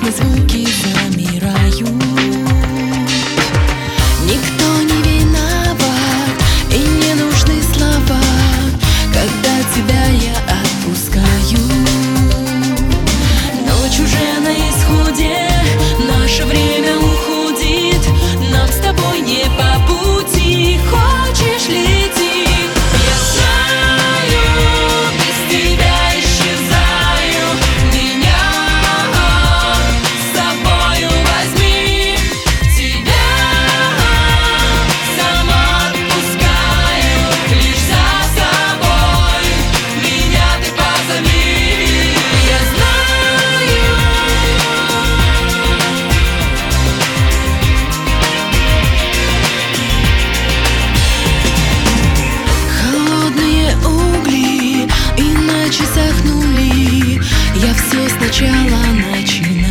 приятные звуки замирают. Никто не виноват и не нужны слова, когда тебя я отпускаю. Ночь уже на исходе, наше время уходит, нам с тобой не по пути. Хочешь лети? Я знаю, без тебя исчезаю. Меня с собою возьми, тебя сама отпускаю. Лишь за собой меня ты позови. Я знаю. Холодные угли и на часах нули. Я все сначала начинаю.